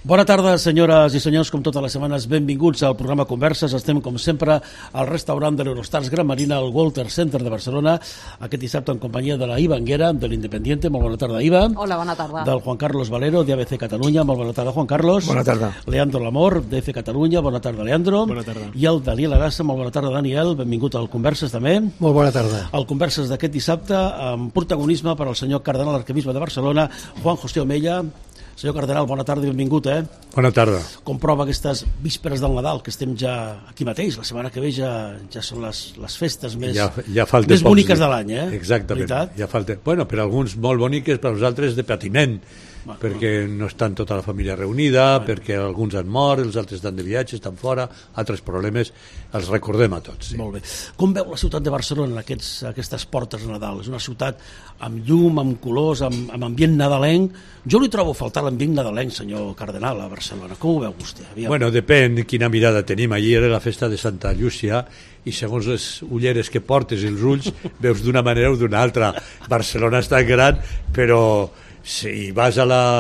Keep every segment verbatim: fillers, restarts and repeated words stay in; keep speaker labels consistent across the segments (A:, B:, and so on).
A: Bona tarda, senyores i senyors, com totes les setmanes, benvinguts al programa Converses. Estem, com sempre, al restaurant de l'Eurostars Gran Marina, al Walter Center de Barcelona, aquest dissabte en companyia de la Iva Anguera, de l'Independiente. Molt bona tarda, Iva.
B: Hola, bona tarda.
A: Del Juan Carlos Valero, de A B C Catalunya. Molt bona tarda, Juan Carlos.
C: Bona tarda.
A: Leandro Lamor, de F Catalunya. Bona tarda, Leandro.
C: Bona tarda.
A: I el Daniel Arassa. Molt bona tarda, Daniel. Benvingut al Converses, també.
C: Molt bona tarda.
A: El Converses d'aquest dissabte, amb protagonisme per al senyor cardenal arquebisbe de Barcelona, Juan José Omella. Senyor cardenal, bona tarda i benvingut, eh?
C: Bona tarda.
A: Com prova aquestes vísperes del Nadal, que estem ja aquí mateix, la setmana que ve ja, ja són les, les festes més,
C: ja, ja
A: més boniques de l'any, eh?
C: Exactament.
A: Veritat?
C: Ja falta... Bueno, per alguns molt boniques, per als altres de patiment,
A: bueno,
C: perquè no estan tota la família reunida, bueno, perquè alguns han mort, els altres estan de viatge, estan fora, altres problemes, els recordem a tots. Sí.
A: Molt bé. Com veu la ciutat de Barcelona en aquests, aquestes portes de Nadal? És una ciutat amb llum, amb colors, amb, amb ambient nadalenc. Jo li trobo a faltar l'ambient nadalenc, senyor cardenal, a Barcelona. Com ho veu vostè? Aviam.
C: Bueno, depèn quina mirada tenim. Ahir era la festa de Santa Llúcia i segons les ulleres que portes i els ulls veus d'una manera o d'una altra. Barcelona està gran, però si vas a la,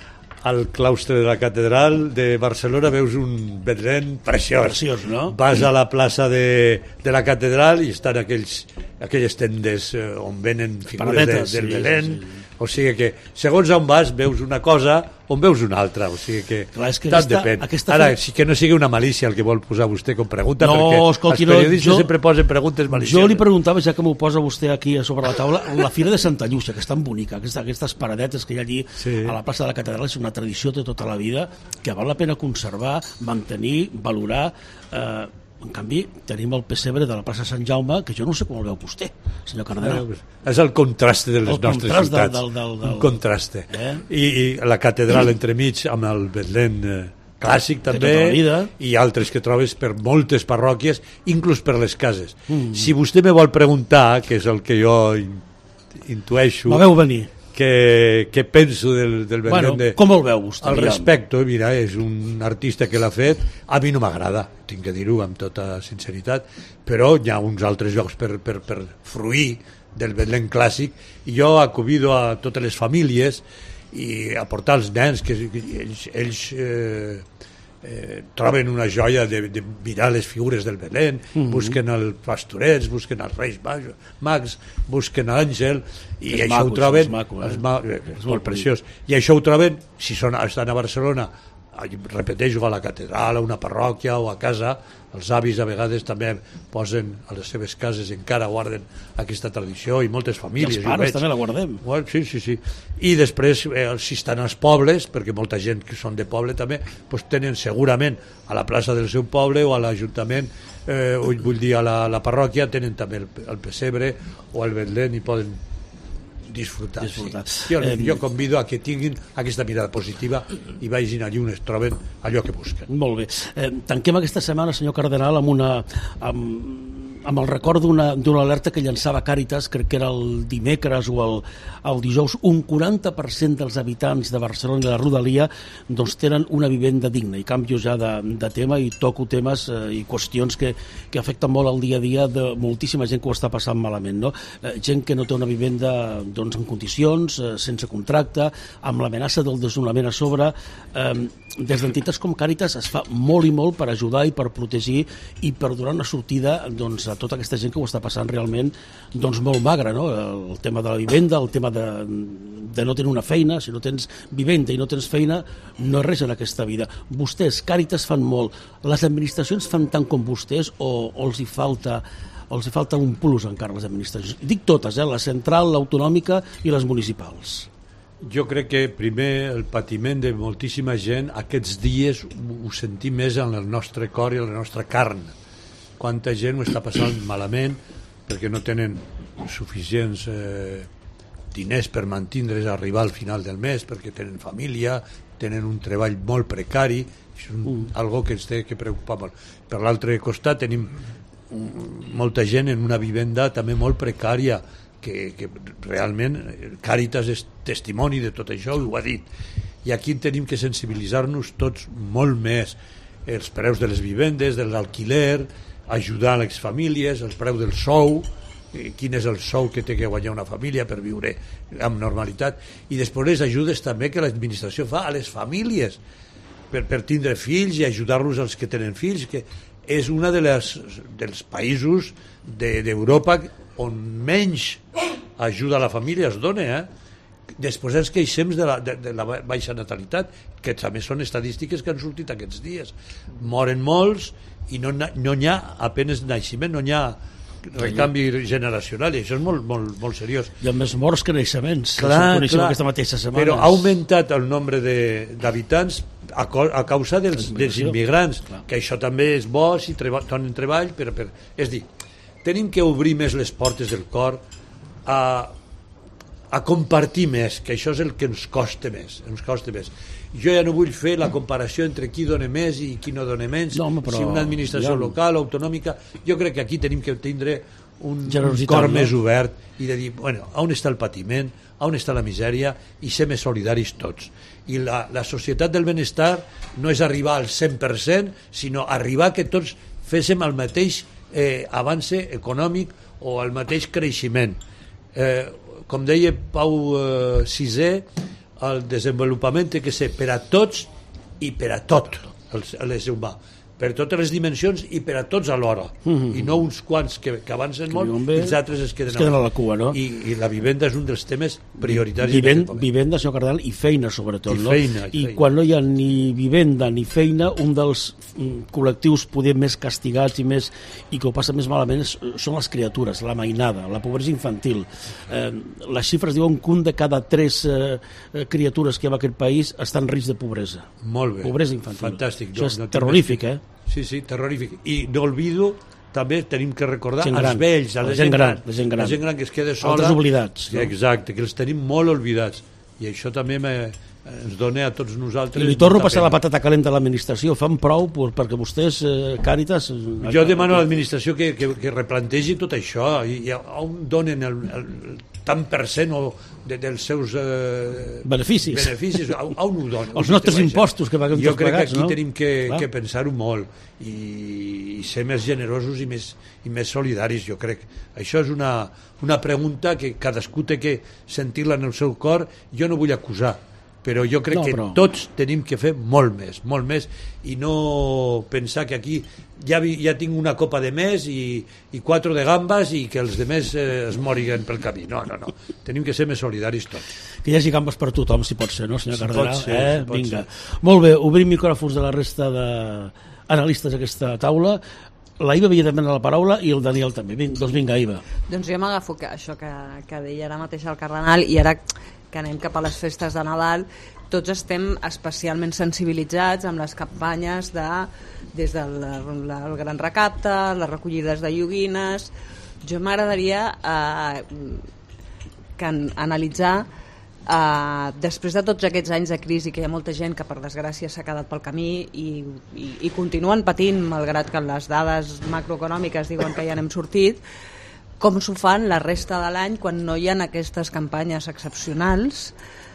C: al claustre de la catedral de Barcelona veus un Betlem preciós.
A: Preciós, no?
C: Vas a la plaça de, de la catedral i estan aquells, aquelles tendes eh, on venen figures de, del
A: sí,
C: Belén.
A: Sí, sí.
C: O sigui que, segons on vas, veus una cosa, on veus una altra. O sigui que,
A: clar, és que
C: tant
A: aquesta,
C: depèn.
A: Aquesta
C: Ara,
A: fe...
C: sí que no sigui una malícia el que vol posar vostè com pregunta,
A: no,
C: perquè
A: escolti,
C: els periodistes
A: no, jo,
C: sempre posen preguntes malicioses.
A: Jo li preguntava, ja que m'ho posa vostè aquí a sobre la taula, la Fira de Santa Llúcia, que és tan bonica, aquesta, aquestes paradetes que hi ha allí sí. a la plaça de la Catedral, és una tradició de tota la vida que val la pena conservar, mantenir, valorar... Eh, En canvi, tenim el pessebre de la plaça Sant Jaume, que jo no sé com el veu vostè, senyor cardenal.
C: No, és el contraste de les
A: el
C: nostres
A: contrast
C: ciutats.
A: Del, del, del,
C: Un contraste.
A: Eh?
C: I, I la catedral entremig amb el Betlem eh, clàssic també,
A: tota
C: i altres que trobes per moltes parròquies, inclús per les cases.
A: Mm.
C: Si vostè me vol preguntar, que és el que jo intueixo...
A: La veu venir.
C: Que, que penso del, del Betlem
A: bueno,
C: de...
A: Com el veu vostè?
C: Al respecte, mira, és un artista que l'ha fet, a mi no m'agrada, tinc que dir-ho amb tota sinceritat, però hi ha uns altres llocs per, per, per fruir del Betlem clàssic, i jo convido a totes les famílies i a portar els nens, que, que ells, ells eh, eh, troben una joia de, de mirar les figures del Belén, mm-hmm. busquen els pastorets, busquen els reis mags, busquen l'àngel, i
A: és
C: això
A: maco,
C: ho troben
A: és, maco, eh?
C: és, ma és, és molt preciós, i això ho troben si són, estan a Barcelona, repeteixo, a la catedral, a una parròquia o a casa. Els avis a vegades també posen a les seves cases, encara guarden aquesta tradició, i moltes famílies.
A: I els pares també la guardem.
C: Bueno, sí, sí, sí. I després, eh, si estan als pobles, perquè molta gent que són de poble també, doncs tenen segurament a la plaça del seu poble o a l'Ajuntament, eh, o vull dir a la, a la parròquia, tenen també el, el pessebre o el Betlem i poden disfrutar.
A: disfrutar.
C: Sí. Jo, jo convido a que tinguin aquesta mirada positiva i vagin allí on es troben allò que busquen.
A: Molt bé. Eh, tanquem aquesta setmana, senyor cardenal, amb una... Amb... amb el record d'una alerta que llançava Càritas, crec que era el dimecres o el, el dijous, un quaranta per cent dels habitants de Barcelona i de la Rodalia doncs tenen una vivenda digna, i canvio ja de, de tema i toco temes eh, i qüestions que, que afecten molt el dia a dia de moltíssima gent que ho està passant malament, no? Eh, gent que no té una vivenda doncs, en condicions, eh, sense contracte, amb l'amenaça del desnonament a sobre. Eh, des d'entitats com Càritas es fa molt i molt per ajudar i per protegir i per donar una sortida doncs, a tota aquesta gent que ho està passant realment doncs, molt magre, no? El tema de la vivenda, el tema de, de no tenir una feina. Si no tens vivenda i no tens feina, no és res en aquesta vida. Vostès, Càritas, fan molt. Les administracions fan tant com vostès o, o els hi falta o els hi falta un plus encara a les administracions? Dic totes, eh? La central, l'autonòmica i les municipals.
C: Jo crec que primer el patiment de moltíssima gent aquests dies ho sentim més en el nostre cor i en la nostra carn. Quanta gent ho està passant malament perquè no tenen suficients eh, diners per mantindre's a arribar al final del mes, perquè tenen família, tenen un treball molt precari. És un, mm. algo que ens té que preocupar molt. Per l'altre costat tenim molta gent en una vivenda també molt precària, que, que realment Càritas és testimoni de tot això, i ho ha dit. I aquí tenim que sensibilitzar-nos tots molt més. Els preus de les vivendes, de l'alquiler, ajudar a les famílies, el preu del sou, eh, quin és el sou que té que guanyar una família per viure amb normalitat, i després les ajudes també que l'administració fa a les famílies. per, per tindre fills i ajudar-los als que tenen fills, que és una de les, dels països d'Europa de, on menys ajuda a la família es dona, eh? Després ens queixem de la, de, de la baixa natalitat, que també són estadístiques que han sortit aquests dies. Moren molts i no, no hi ha apenes naixement, no hi ha recanvi generacional, i això és molt, molt, molt seriós.
A: Hi ha més morts que naixements,
C: clar, clar,
A: aquesta mateixa setmana.
C: Però ha augmentat el nombre d'habitants a, a causa dels, dels immigrants, clar. Que això també és bo si treba, donen treball, però, però, és dir, tenim que obrir més les portes del cor a, a compartir més, que això és el que ens costa més, ens costa més. Jo ja no vull fer la comparació entre qui dona més i qui no dona menys, no, home, però, si una administració ja... local o autonòmica. Jo crec que aquí tenim que tindre un, un cor no? més obert i de dir, bueno, on està el patiment, on està la misèria, i ser més solidaris tots. I la, la societat del benestar no és arribar al cent per cent, sinó arribar que tots féssim el mateix eh, avance econòmic o el mateix creixement. Eh, com deia Pau eh, sisè, el desenvolupament té que ser per a tots i per a tot l'ésser humà, per totes les dimensions i per a tots alhora, mm-hmm. i no uns quants que, que avancen molt i els altres es queden,
A: es queden a la cua, no?
C: I, i la vivenda és un dels temes prioritaris.
A: Vivend, vivenda, senyor Cardenal, i feina sobretot,
C: I
A: no?
C: Feina, i,
A: I
C: feina.
A: Quan no hi ha ni vivenda ni feina, un dels mm, col·lectius poder més castigats i més i que ho passa més malament és, són les criatures, la mainada, la pobresa infantil. Eh, les xifres diuen que un de cada tres eh, criatures que hi ha en aquest país està en risc de pobresa.
C: Molt bé.
A: Pobresa infantil.
C: Fantàstic.
A: Això és no, terrorífic, eh?
C: Sí, sí, terrorífic. I no olvido, també tenim que recordar
A: gent
C: als
A: gran,
C: vells, a la,
A: la
C: gent gran,
A: la gent gran,
C: la gent gran que es queda sola.
A: Altres oblidats.
C: No? Exacte, que els tenim molt oblidats. I això també me, ens dona a tots nosaltres...
A: I li torno a passar pena. La patata calenta a l'administració. Fan prou perquè vostès, eh, Càritas... Eh,
C: jo demano a l'administració que, que, que replantegi tot això. I, i on donen el, el tant per cent o de, dels seus eh,
A: beneficis,
C: beneficis on, on ho donen?
A: Els nostres impostos que paguem
C: jo
A: tots
C: crec
A: pagats,
C: que aquí
A: no?
C: tenim que, que pensar-ho molt i, i ser més generosos i més, i més solidaris, jo crec. Això és una, una pregunta que cadascú té que sentir-la en el seu cor. Jo no vull acusar, però jo crec no, però... que tots tenim que fer molt més, molt més, i no pensar que aquí ja, vi, ja tinc una copa de més i, i quatre de gambes i que els de més eh, es moriguen pel camí. No, no, no. Tenim que ser més solidaris tots.
A: Que hi hagi gambes per tothom, si pot ser, no, senyor
C: si
A: Cardenal?
C: Pot ser,
A: eh?
C: si pot
A: Vinga.
C: ser.
A: Molt bé, obrim micròfons de la resta d'analistes d'aquesta taula. La Iva havia de prendre la paraula i el Daniel també. Vinga, doncs vinga, Iva.
B: Doncs jo m'agafo que això que, que deia ara mateix el Cardenal, i ara que anem cap a les festes de Nadal, tots estem especialment sensibilitzats amb les campanyes de, des del la, el Gran Recapte, les recollides de joguines. Jo m'agradaria eh, que an, analitzar eh, després de tots aquests anys de crisi, que hi ha molta gent que per desgràcia s'ha quedat pel camí i, i, i continuen patint, malgrat que les dades macroeconòmiques diuen que ja n'hem sortit, com s'ho fan la resta de l'any quan no hi ha aquestes campanyes excepcionals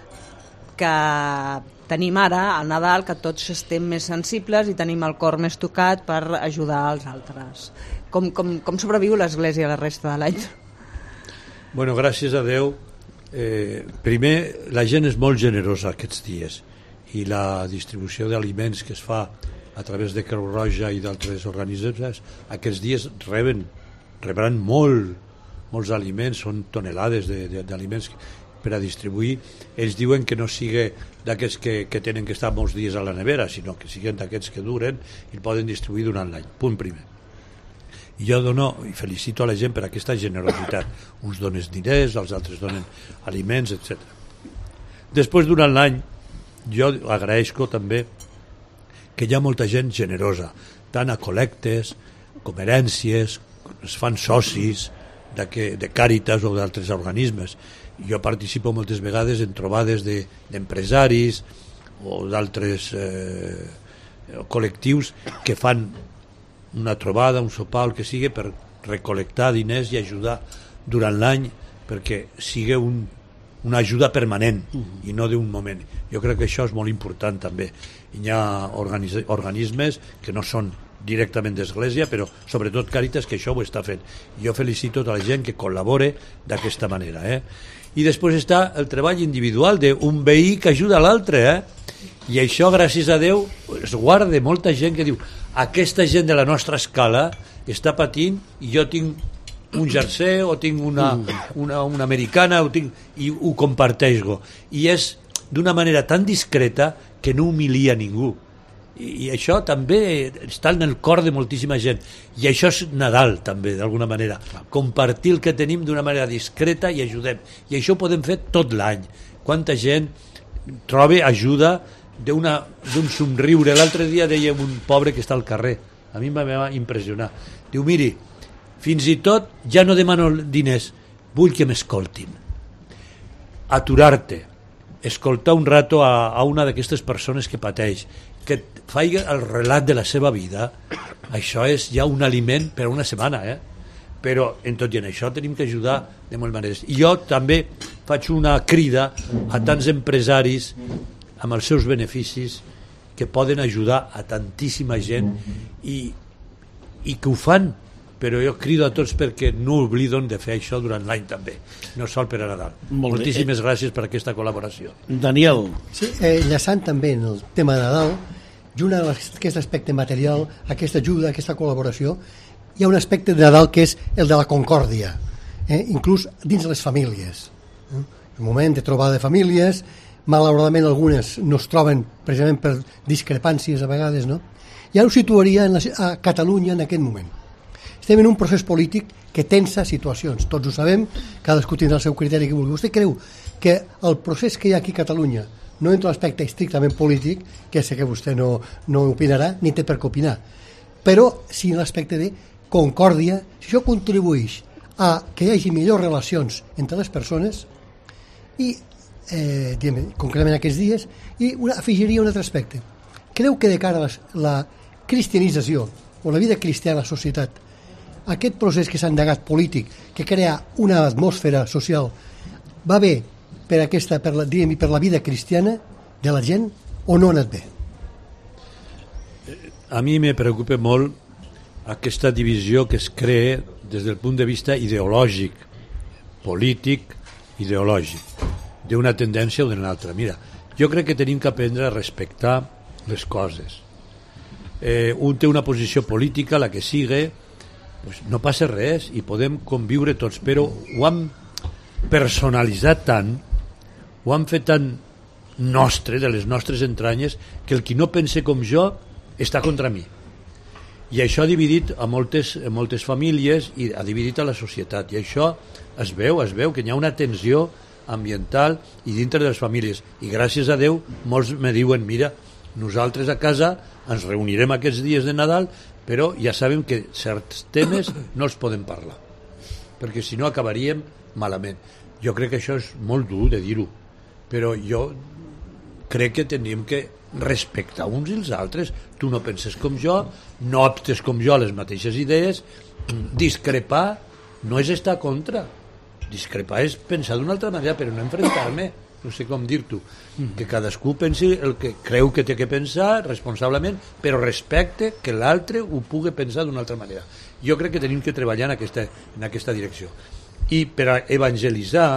B: que tenim ara al Nadal, que tots estem més sensibles i tenim el cor més tocat per ajudar els altres. Com, com, com sobreviu l'Església la resta de l'any?
C: Bueno, gràcies a Déu. Eh, primer, la gent és molt generosa aquests dies i la distribució d'aliments que es fa a través de Creu Roja i d'altres organismes, aquests dies reben rebran molt, molts aliments, són tonelades d'aliments per a distribuir. Ells diuen que no sigui d'aquests que, que tenen que estar molts dies a la nevera, sinó que siguin d'aquests que duren i el poden distribuir durant l'any. Punt primer. I jo dono i felicito a la gent per aquesta generositat. Uns donen diners, els altres donen aliments, etcètera. Després, durant l'any, jo agraeixo també que hi ha molta gent generosa, tant a col·lectes com herències, es fan socis de, que, de Càritas o d'altres organismes. Jo participo moltes vegades en trobades d'empresaris de, o d'altres eh, col·lectius que fan una trobada, un sopar, el que sigui, per recol·lectar diners i ajudar durant l'any perquè sigui un, una ajuda permanent uh-huh. i no d'un moment. Jo crec que això és molt important també. Hi ha organis, organismes que no són directament d'Església, però sobretot Càritas, que això ho està fent. Jo felicito tota la gent que col·labore d'aquesta manera. Eh? I després està el treball individual d'un veí que ajuda a l'altre. Eh? I això, gràcies a Déu, es guarda molta gent que diu aquesta gent de la nostra escala està patint i jo tinc un jersey o tinc una, una, una americana o tinc, i ho comparteixo. I és d'una manera tan discreta que no humilia ningú. I, i això també està en el cor de moltíssima gent. I això és Nadal, també, d'alguna manera. Compartir el que tenim d'una manera discreta i ajudem. I això ho podem fer tot l'any. Quanta gent troba ajuda d'un somriure. L'altre dia deia un pobre que està al carrer, a mi em va impressionar, diu, miri, fins i tot ja no demano diners, vull que m'escoltin. Aturar-te, escoltar un rato a, a una d'aquestes persones que pateix, que faci el relat de la seva vida, això és ja un aliment per una setmana, eh? Però en tot i en això tenim que ajudar de moltes maneres. I jo també faig una crida a tants empresaris amb els seus beneficis que poden ajudar a tantíssima gent i, i que ho fan, però jo crido a tots perquè no obliden de fer això durant l'any també, no sol per a Nadal. Molt Moltíssimes bé. Gràcies per aquesta col·laboració.
A: Daniel.
D: Sí, eh, enllaçant també en el tema de Nadal, junt a aquest aspecte material, aquesta ajuda, aquesta col·laboració, hi ha un aspecte de Nadal que és el de la concòrdia, eh? Inclús dins les famílies. Eh? Un moment de trobada de famílies, malauradament algunes no es troben precisament per discrepàncies a vegades, no? Ja ho situaria en la, a Catalunya en aquest moment. Estem en un procés polític que tensa situacions, tots ho sabem, cadascú tindrà el seu criteri que vulgui. Vostè creu que el procés que hi ha aquí a Catalunya, no en l'aspecte estrictament polític, que sé que vostè no, no opinarà ni té per què opinar, però sí en l'aspecte de concòrdia, si això contribueix a que hi hagi millors relacions entre les persones i eh, diguem, concretament aquests dies, i una, afegiria un altre aspecte. Creu que de cara a la, la cristianització o la vida cristiana a la societat, aquest procés que s'ha endegat polític, que crea una atmosfera social, va bé per, aquesta, per, la, diguem, per la vida cristiana de la gent o no ha anat bé?
C: A mi me preocupa molt aquesta divisió que es crea des del punt de vista ideològic, polític, ideològic, d'una tendència o d'una altra. Mira, jo crec que tenim que aprendre a respectar les coses. Eh, un té una posició política, la que sigui, pues no passa res i podem conviure tots, però ho han personalitzat tant, ho han fet tan nostre, de les nostres entranyes, que el qui no pense com jo està contra mi. I això ha dividit a moltes, a moltes famílies i ha dividit a la societat. I això es veu, es veu que hi ha una tensió ambiental i dintre de les famílies. I gràcies a Déu molts me diuen, mira, nosaltres a casa ens reunirem aquests dies de Nadal, però ja sabem que certs temes no els podem parlar, perquè si no acabaríem malament. Jo crec que això és molt dur de dir-ho, però jo crec que tenim que respectar uns i els altres. Tu no penses com jo, no optes com jo a les mateixes idees. Discrepar no és estar contra, discrepar és pensar d'una altra manera, però no enfrontar-me, no sé com dir-t'ho, que cadascú pensi el que creu que té que pensar responsablement, però respecte que l'altre ho pugui pensar d'una altra manera. Jo crec que tenim que treballar en aquesta, en aquesta direcció. I per a evangelitzar,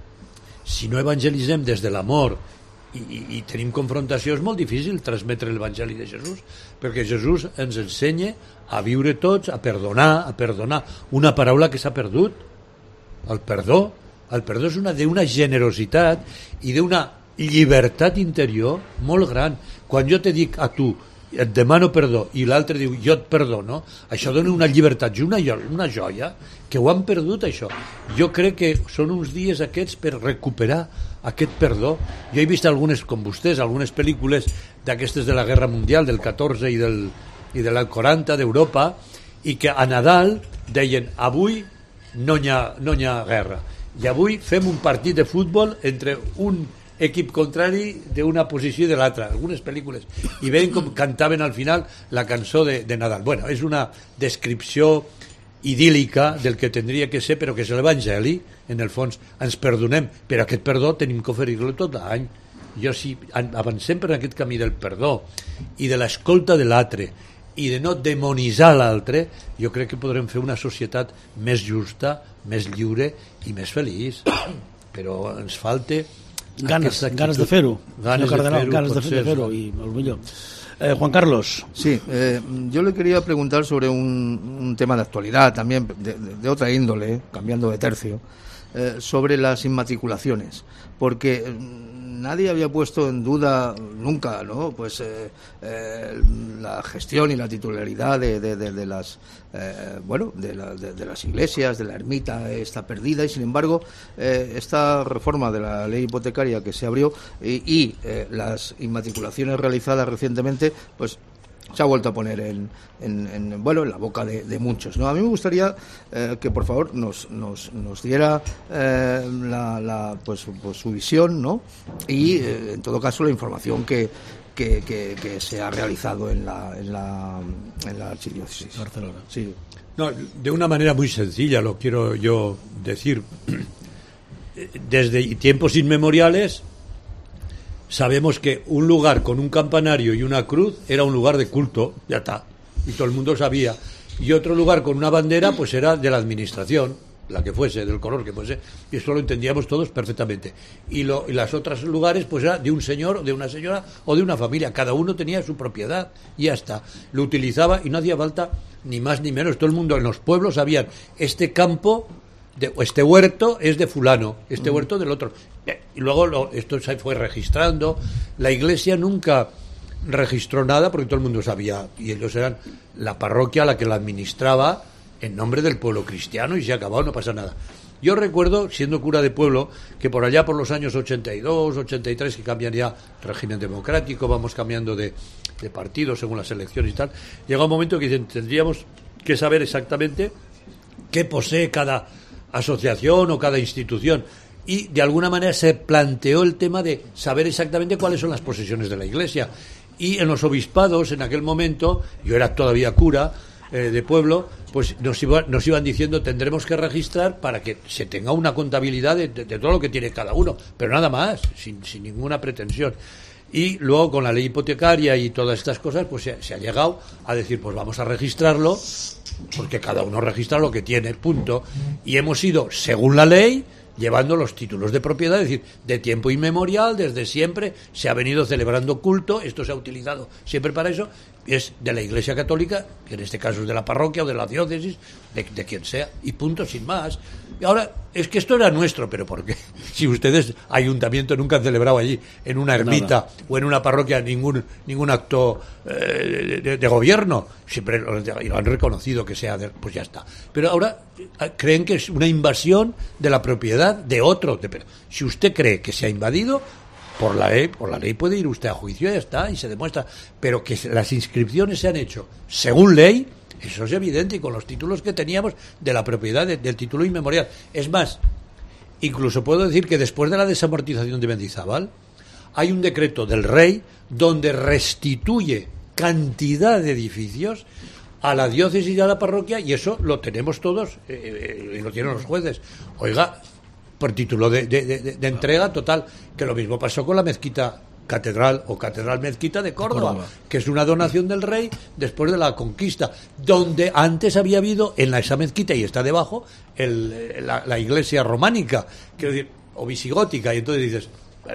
C: si no evangelitzem des de l'amor i, i, i tenim confrontació, és molt difícil transmetre l'Evangeli de Jesús, perquè Jesús ens ensenya a viure tots, a perdonar, a perdonar. Una paraula que s'ha perdut, el perdó. El perdó és una d'una generositat i d'una llibertat interior molt gran. Quan jo te dic a tu, et demano perdó, i l'altre diu, jo et perdono, això dona una llibertat i una, una joia, que ho han perdut, això. Jo crec que són uns dies aquests per recuperar aquest perdó. Jo he vist algunes, com vostès, algunes pel·lícules d'aquestes de la Guerra Mundial, del catorze i del, i del quaranta d'Europa, i que a Nadal deien, avui no hi ha, no hi ha guerra, i avui fem un partit de futbol entre un equip contrari d'una posició i de l'altra, algunes pel·lícules, i veien com cantaven al final la cançó de, de Nadal. Bueno, és una descripció idíl·lica del que tindria que ser, però que és l'Evangeli, en el fons. Ens perdonem, però aquest perdó tenim que oferir-lo tot l'any. Jo, si avancem per aquest camí del perdó i de l'escolta de l'altre i de no demonitzar l'altre, jo crec que podrem fer una societat més justa, més lliure i més feliç. Però ens falta
A: ganes, ganes de fer-ho,
C: ganes
A: Cardenal,
C: de fer-ho,
A: ganes de fer-ho, fer i el millor. Eh, Juan Carlos.
E: Sí, eh, yo le quería preguntar sobre un, un tema de actualidad también, de, de, de otra índole, eh, cambiando de tercio, eh, sobre las inmatriculaciones, porque eh, nadie había puesto en duda nunca, ¿no? Pues eh, eh, la gestión y la titularidad de, de, de, de las eh, bueno de, la, de, de las iglesias, de la ermita está perdida, y sin embargo eh, esta reforma de la ley hipotecaria que se abrió y, y eh, las inmatriculaciones realizadas recientemente, pues se ha vuelto a poner en, en, en bueno en la boca de, de muchos, ¿no? A mí me gustaría eh, que por favor nos, nos, nos diera eh, la, la, pues, pues su visión, ¿no? Y eh, en todo caso la información que, que, que, que se ha realizado en la, en la, en la archidiócesis.
A: Barcelona.
E: Sí.
C: No, de una manera muy sencilla lo quiero yo decir. Desde tiempos inmemoriales sabemos que un lugar con un campanario y una cruz era un lugar de culto, ya está, y todo el mundo sabía. Y otro lugar con una bandera, pues era de la administración, la que fuese, del color que fuese, y eso lo entendíamos todos perfectamente. Y, lo, y las otras lugares, pues era de un señor, de una señora o de una familia. Cada uno tenía su propiedad y ya está. Lo utilizaba y no hacía falta ni más ni menos. Todo el mundo en los pueblos sabían, este campo, de, este huerto es de fulano, este huerto del otro. Y luego lo, esto se fue registrando. La iglesia nunca registró nada porque todo el mundo sabía, y ellos eran la parroquia la que la administraba en nombre del pueblo cristiano, y se acabó, no pasa nada. Yo recuerdo, siendo cura de pueblo, que por allá por los años ochenta y dos, ochenta y tres, que cambian ya régimen democrático, vamos cambiando de, de partido según las elecciones y tal, llega un momento que dicen, tendríamos que saber exactamente qué posee cada asociación o cada institución. Y de alguna manera se planteó el tema de saber exactamente cuáles son las posesiones de la Iglesia. Y en los obispados, en aquel momento, yo era todavía cura eh, de pueblo, pues nos, iba, nos iban diciendo, tendremos que registrar para que se tenga una contabilidad de, de, de todo lo que tiene cada uno, pero nada más, sin, sin ninguna pretensión. Y luego con la ley hipotecaria y todas estas cosas, pues se, se ha llegado a decir, pues vamos a registrarlo, porque cada uno registra lo que tiene, punto. Y hemos ido, según la ley, llevando los títulos de propiedad, es decir, de tiempo inmemorial, desde siempre se ha venido celebrando culto, esto se ha utilizado siempre para eso, es de la Iglesia Católica, que en este caso es de la parroquia o de la diócesis, de, de quien sea, y punto, sin más. Y ahora, es que esto era nuestro, pero ¿por qué? Si ustedes, ayuntamiento, nunca han celebrado allí, en una ermita Nada. o en una parroquia, ningún ningún acto eh, de, de gobierno, siempre lo, lo han reconocido que sea, de, pues ya está. Pero ahora creen que es una invasión de la propiedad de otro. De, si usted cree que se ha invadido, por la ley, por la ley puede ir usted a juicio y ya está, y se demuestra. Pero que las inscripciones se han hecho según ley, eso es evidente, y con los títulos que teníamos de la propiedad, de, del título inmemorial. Es más, incluso puedo decir que después de la desamortización de Mendizábal, hay un decreto del rey donde restituye cantidad de edificios a la diócesis y a la parroquia, y eso lo tenemos todos, eh, y lo tienen los jueces. Oiga, por título de, de, de, de entrega total, que lo mismo pasó con la mezquita catedral o catedral mezquita de Córdoba, Córdoba, que es una donación del rey después de la conquista, donde antes había habido en la, esa mezquita, y está debajo, el, la, la iglesia románica, quiero decir, o visigótica, y entonces dices,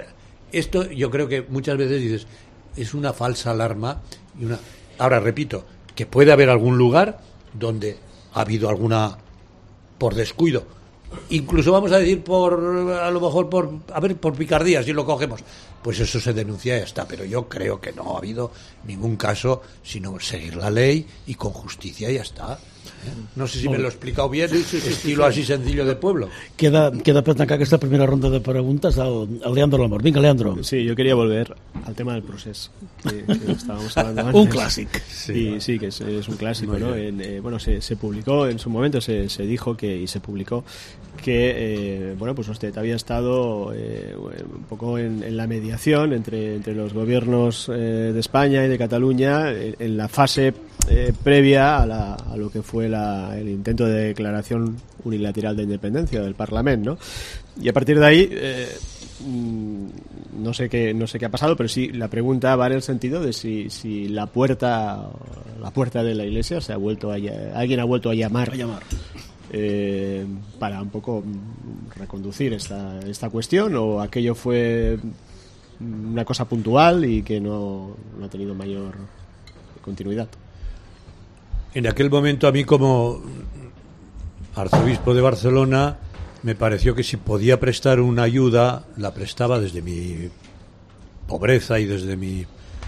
C: esto yo creo que muchas veces dices, es una falsa alarma, y una... Ahora repito, que puede haber algún lugar donde ha habido alguna, por descuido, incluso vamos a decir por, a lo mejor por, a ver, por picardía, si lo cogemos, pues eso se denuncia y ya está, pero yo creo que no ha habido ningún caso, sino seguir la ley y con justicia y ya está. No sé si me lo he explicado bien, sí, sí, sí, estilo sí, sí. así sencillo de pueblo.
A: Queda, queda per tancar aquesta primera ronda de preguntes al, al Leandro Lamor. Vinga, Leandro.
F: Sí, yo quería volver al tema del proceso que, que estábamos hablando antes.
A: Un clásico.
F: Sí, y, sí, que es, es un clásico, ¿no? En, eh, bueno, se, se publicó en su momento, se, se dijo que y se publicó que, eh, bueno, pues usted había estado eh, un poco en, en la mediación entre, entre los gobiernos eh, de España y de Cataluña en, en la fase eh, previa a, la, a lo que fue la, el intento de declaración unilateral de independencia del Parlamento, ¿no? Y a partir de ahí eh, no sé qué no sé qué ha pasado, pero sí la pregunta va en el sentido de si, si la puerta la puerta de la iglesia se ha vuelto a, alguien ha vuelto a llamar,
A: a llamar.
F: eh, para un poco reconducir esta, esta cuestión, o aquello fue una cosa puntual y que no, no ha tenido mayor continuidad?
C: En aquel momento, a mí como arzobispo de Barcelona, me pareció que si podía prestar una ayuda, la prestaba desde mi pobreza y desde mi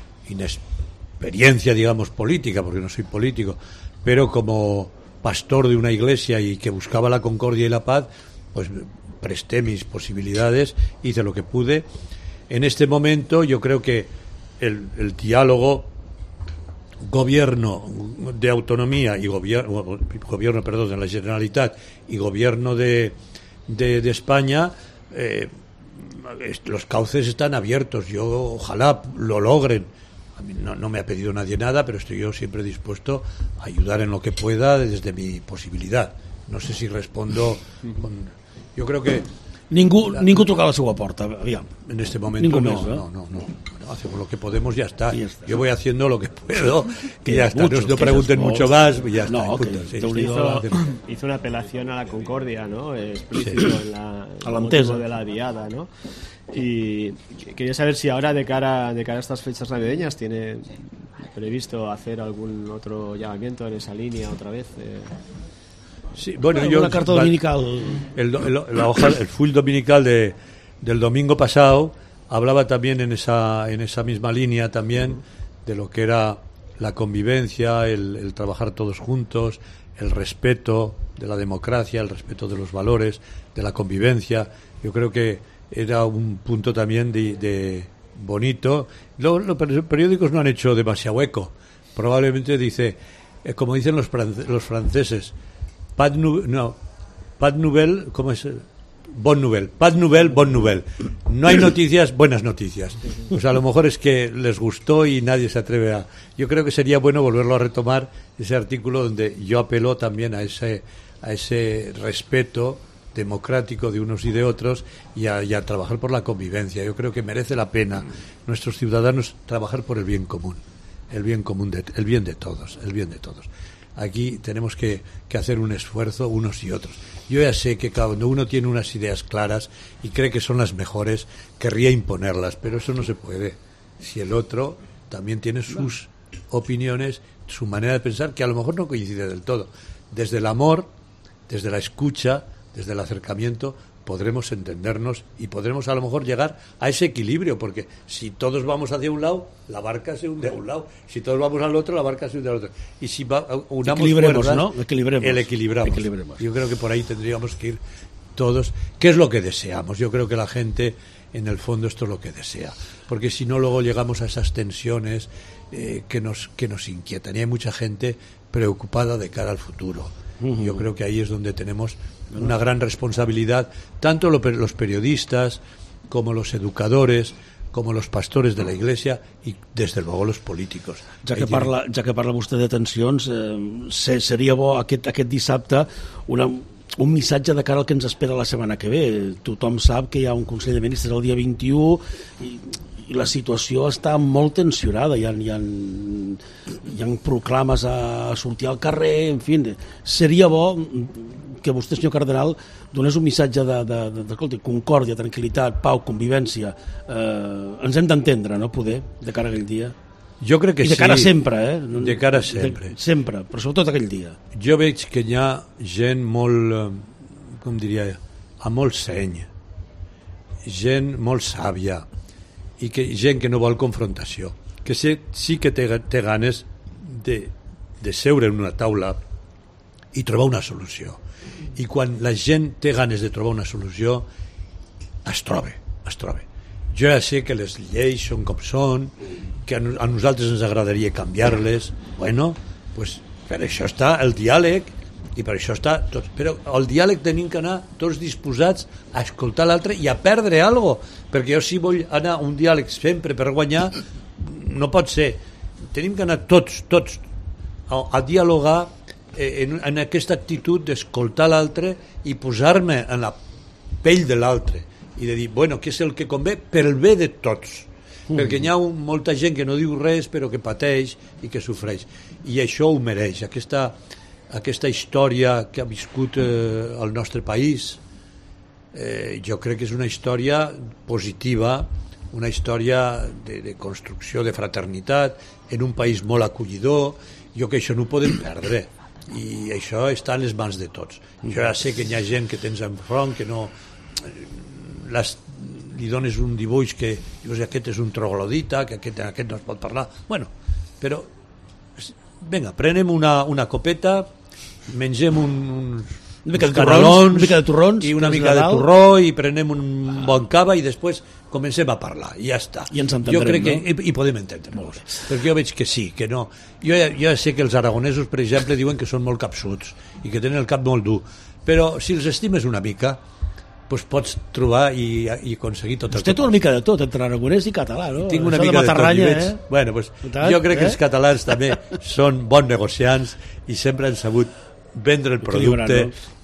C: inexperiencia, digamos, política, porque no soy político, pero como pastor de una iglesia y que buscaba la concordia y la paz, pues presté mis posibilidades, hice lo que pude. En este momento yo creo que el, el diálogo gobierno de autonomía y gobierno, gobierno perdón, de la Generalitat y gobierno de, de, de España, eh, los cauces están abiertos. Yo ojalá lo logren. A mí no, no me ha pedido nadie nada, pero estoy yo siempre dispuesto a ayudar en lo que pueda desde mi posibilidad. No sé si respondo con... Yo creo que
A: Ningú, la, ningú toca la seva porta, aviam.
C: En este momento no,
A: més,
C: no, no, no, no. Hacemos lo que podemos, ya está.
A: Ya está.
C: Yo voy haciendo lo que puedo y ya está.
A: Muchos,
C: No, no pregunten mucho más y ya
A: no,
C: está.
A: que
C: Sí,
A: te
C: sí,
F: hizo,
C: sí.
F: hizo una apelación a la concordia, ¿no? Explícito
C: Sí.
F: en la,
A: A la
F: el
A: entesa.
F: motivo de la diada, ¿no? Y quería saber si ahora de cara de cara a estas fechas navideñas tiene previsto hacer algún otro llamamiento en esa línea otra vez. Eh,
C: Sí, bueno,
A: Bueno,
C: yo,
A: una carta dominical.
C: El, el, la hoja, el full dominical de, del domingo pasado hablaba también en esa, en esa misma línea también de lo que era la convivencia, el, el trabajar todos juntos, el respeto de la democracia, el respeto de los valores, de la convivencia. Yo creo que era un punto también de, de bonito. Luego, los periódicos no han hecho demasiado eco. Probablemente dice, eh, como dicen los, france, los franceses, Pas nu, no, pas nouvelle, ¿cómo es? Bon nouvelle, pas nouvelle, bon nouvelle. No hay noticias, buenas noticias. O sea, a lo mejor es que les gustó y nadie se atreve a... Yo creo que sería bueno volverlo a retomar, ese artículo donde yo apelo también a ese, a ese respeto democrático de unos y de otros y a, y a trabajar por la convivencia. Yo creo que merece la pena nuestros ciudadanos trabajar por el bien común, el bien común, de, el bien de todos, el bien de todos. Aquí tenemos que, que hacer un esfuerzo unos y otros. Yo ya sé que cuando uno tiene unas ideas claras y cree que son las mejores, querría imponerlas, pero eso no se puede. Si el otro también tiene sus opiniones, su manera de pensar, que a lo mejor no coincide del todo. Desde el amor, desde la escucha, desde el acercamiento, podremos entendernos y podremos a lo mejor llegar a ese equilibrio, porque si todos vamos hacia un lado, la barca se hunde a un lado, si todos vamos al otro, la barca se hunde al otro, y si va, unamos
A: equilibremos,
C: fuerzas,
A: ¿no? Equilibremos.
C: el equilibramos.
A: Equilibremos.
C: Yo creo que por ahí tendríamos que ir todos. ¿Qué es lo que deseamos? Yo creo que la gente, en el fondo, esto es lo que desea, porque si no, luego llegamos a esas tensiones eh, que nos que nos inquietan, y hay mucha gente preocupada de cara al futuro. Uh-huh. Yo creo que ahí es donde tenemos una gran responsabilidad, tanto los periodistas como los educadores, como los pastores de la Iglesia i, desde luego, los políticos.
A: Ja que, parla, ja que parla vostè de tensions, eh, seria bo aquest, aquest dissabte una, un missatge de cara al que ens espera la setmana que ve. Tothom sap que hi ha un Consell de Ministres el dia vint-i-u i, i la situació està molt tensionada. Hi ha, hi ha, hi ha proclames a sortir al carrer, en fi. Seria bo que vostè, senyor cardenal, donés un missatge de, de, de, de, de concòrdia, tranquil·litat, pau, convivència. Eh, ens hem d'entendre, no?, poder, de cara a aquell dia.
C: Jo crec que
A: I de cara
C: sí.
A: sempre, eh?
C: De cara sempre.
A: De, sempre, però sobretot aquell dia.
C: Jo veig que hi ha gent molt, com diria, a molt seny, gent molt sàvia, i que gent que no vol confrontació, que sí, sí que té, té ganes de, de seure en una taula i trobar una solució. I quan la gent té ganes de trobar una solució, es troba, es troba. Jo ja sé que les lleis són com són, que a nosaltres ens agradaria canviar-les. Bueno, pues per això està el diàleg i per això està tot. Però el diàleg tenim que anar tots disposats a escoltar l'altre i a perdre alguna cosa, perquè jo si vull anar a un diàleg sempre per guanyar, no pot ser. Tenim que anar tots, tots a, a dialogar en, en aquesta actitud d'escoltar l'altre i posar-me en la pell de l'altre i de dir, bueno, què és el que convé per el bé de tots, mm. perquè hi ha un, molta gent que no diu res però que pateix i que sofreix, i això ho mereix, aquesta aquesta història que ha viscut eh, el nostre país, eh, jo crec que és una història positiva, una història de, de construcció de fraternitat en un país molt acollidor. Jo que això no ho podem perdre, i això està en les mans de tots. Jo ja sé que hi ha gent que tens enfront que no les, li dones un dibuix que dius aquest és un troglodita, que aquest, aquest no es pot parlar. Bueno, però vinga, prenem una, una copeta, mengem un, uns
A: una mica de
C: canelons,
A: torrons, una mica de torrons
C: i una mica de torró, i prenem un bon cava i després comencem a parlar i ja està.
A: I ens entendrem,
C: jo crec que,
A: no?
C: i, i podem entendre-nos, perquè jo veig que sí, que no. Jo ja, jo ja sé que els aragonesos, per exemple, diuen que són molt capsuts i que tenen el cap molt dur, però si els estimes una mica, doncs pots trobar i, i aconseguir tot el
A: Vostè té una mica de tot, entre aragonès i català, no?
C: Tinc una
A: Això
C: mica de,
A: de tot,
C: veig,
A: eh?
C: bueno, pues,
A: Tant,
C: jo crec
A: eh?
C: que els catalans també són bons negociants i sempre han sabut vendre el producte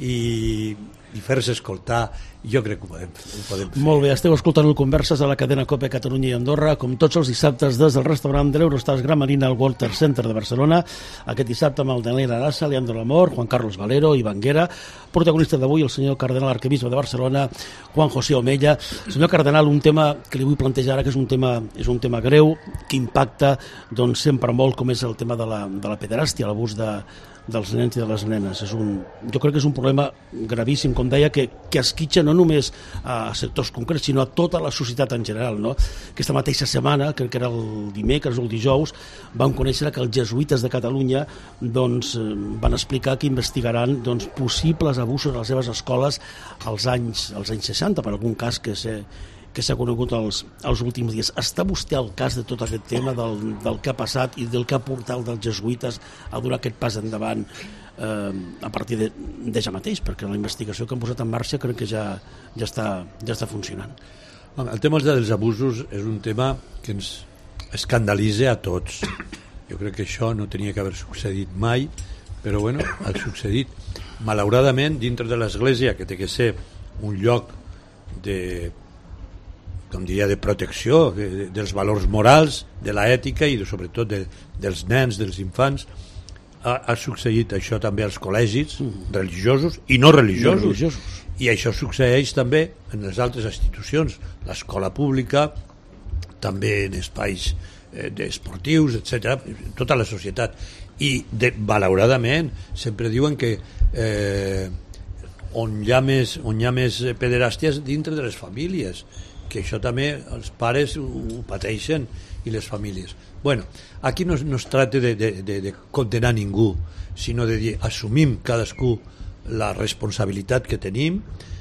C: i, i fer-se escoltar. Jo crec que ho podem, ho podem fer.
A: Molt bé, esteu escoltant el Converses a la cadena COPE Catalunya i Andorra, com tots els dissabtes des del restaurant de l'Eurostars Gran Marina al Walter Center de Barcelona. Aquest dissabte amb el Daniel Arasa, Leandro Lamor, Juan Carlos Valero, Ivan Guerra, protagonista d'avui el senyor cardenal arquebisbe de Barcelona, Juan José Omella. Senyor cardenal, un tema que li vull plantejar ara, que és un tema, és un tema greu, que impacta doncs, sempre molt, com és el tema de la, de la pederàstia, l'abús de dels nens i de les nenes. És un, jo crec que és un problema gravíssim, com deia, que, que esquitxa no només a sectors concrets, sinó a tota la societat en general, no? Aquesta mateixa setmana, crec que era el dimecres o el dijous, vam conèixer que els jesuïtes de Catalunya doncs, van explicar que investigaran doncs, possibles abusos a les seves escoles als anys, als anys seixanta, per algun cas que s'ha que s'ha conegut els, els últims dies. Està vostè al cas de tot aquest tema del, del que ha passat i del que ha portat el dels jesuïtes a donar aquest pas endavant eh, a partir de, de ja mateix, perquè la investigació que han posat en marxa crec que ja, ja, està, ja està funcionant.
C: El tema dels abusos és un tema que ens escandalitza a tots. Jo crec que això no tenia que haver succeït mai, però bueno, ha succeït. Malauradament, dintre de l'Església, que té que ser un lloc de com diria, de protecció de, dels valors morals, de l'ètica i de, sobretot de, dels nens, dels infants, ha, ha succeït això també als col·legis mm. religiosos i no religiosos. no religiosos i això succeeix també en les altres institucions, l'escola pública, també en espais eh, esportius, etcètera, tota la societat. I de, malauradament sempre diuen que eh, on hi ha més, on hi ha més pederàsties dintre de les famílies, que això també els pares ho, ho pateixen i les famílies. Bueno, aquí no, no es tracta de, de, de, de condenar ningú, sinó de dir, assumim cadascú la responsabilitat que tenim.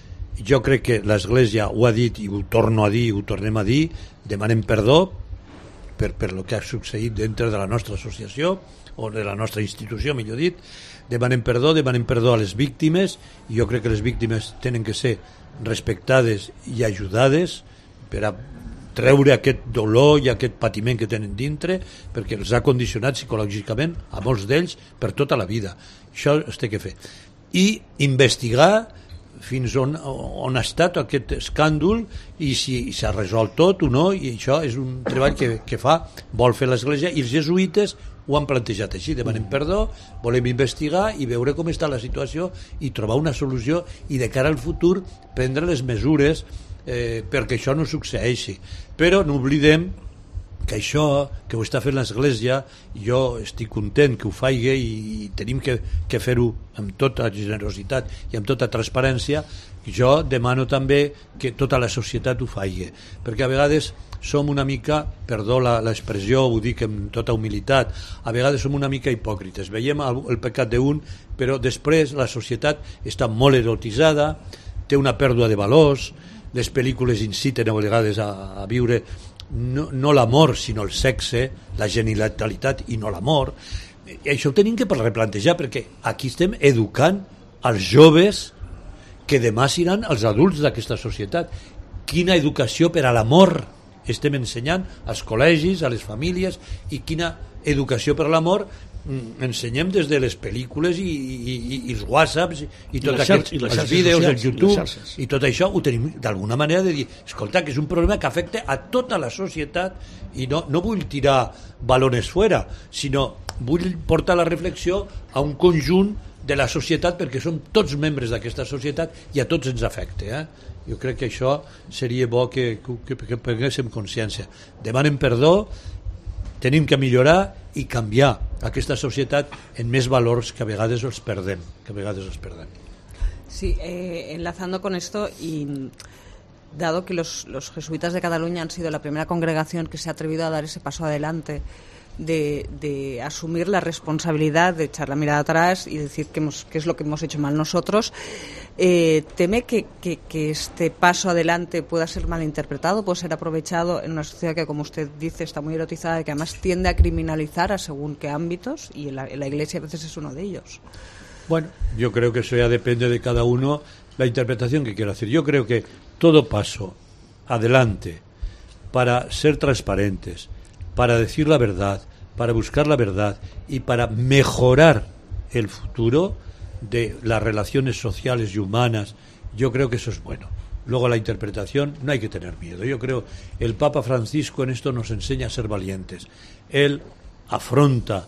C: Jo crec que l'Església ho ha dit i ho torno a dir, ho tornem a dir, demanem perdó per, per lo que ha succeït dintre de la nostra associació o de la nostra institució, millor dit. Demanem perdó, demanem perdó a les víctimes, i jo crec que les víctimes tenen que ser respectades i ajudades per a treure aquest dolor i aquest patiment que tenen dintre, perquè els ha condicionat psicològicament a molts d'ells per tota la vida. Això es té que fer. I investigar fins on, on ha estat aquest escàndol i si s'ha resolt tot o no, i això és un treball que, que fa, vol fer l'Església, i els jesuïtes ho han plantejat així, demanem perdó, volem investigar i veure com està la situació i trobar una solució, i de cara al futur prendre les mesures eh, perquè això no succeeixi. Però no oblidem que això que ho està fent l'Església, jo estic content que ho faci, i, i tenim que, que fer-ho amb tota generositat i amb tota transparència. Jo demano també que tota la societat ho faci, perquè a vegades som una mica, perdó l'expressió, ho dic amb tota humilitat, a vegades som una mica hipòcrites, veiem el, el pecat d'un, però després la societat està molt erotitzada, té una pèrdua de valors, les pel·lícules inciten a vegades a, a viure no, no l'amor sinó el sexe, la genitalitat i no l'amor. I això ho tenim que replantejar, perquè aquí estem educant els joves que demà seran els adults d'aquesta societat. Quina educació per a l'amor estem ensenyant als col·legis, a les famílies, i quina educació per a l'amor ensenyem des de les pel·lícules i, i, i, i els whatsapps i tot aquest, els vídeos, el YouTube i tot això ho tenim d'alguna manera de dir, escolta, que és un problema que afecta a tota la societat, i no, no vull tirar balones fora, sinó vull portar la reflexió a un conjunt de la societat, perquè som tots membres d'aquesta societat i a tots ens afecta. Eh? Jo crec que això seria bo que, que, que prenguéssim consciència. Demanem perdó, tenim que millorar i canviar aquesta societat en més valors que a vegades els perdem. Que a vegades els perdem.
B: Sí, eh, enlazando con esto y dado que los, los jesuitas de Cataluña han sido la primera congregación que se ha atrevido a dar ese paso adelante de, de asumir la responsabilidad de echar la mirada atrás y decir qué que es lo que hemos hecho mal nosotros, eh, ¿teme que, que, que este paso adelante pueda ser malinterpretado, puede ser aprovechado en una sociedad que, como usted dice, está muy erotizada y que además tiende a criminalizar a según qué ámbitos, y la, la Iglesia a veces es uno de ellos?
C: Bueno, yo creo que eso ya depende de cada uno, la interpretación que quiera hacer. Yo creo que todo paso adelante para ser transparentes, para decir la verdad, para buscar la verdad y para mejorar el futuro de las relaciones sociales y humanas, yo creo que eso es bueno. Luego la interpretación, no hay que tener miedo. Yo creo que el Papa Francisco en esto nos enseña a ser valientes. Él afronta,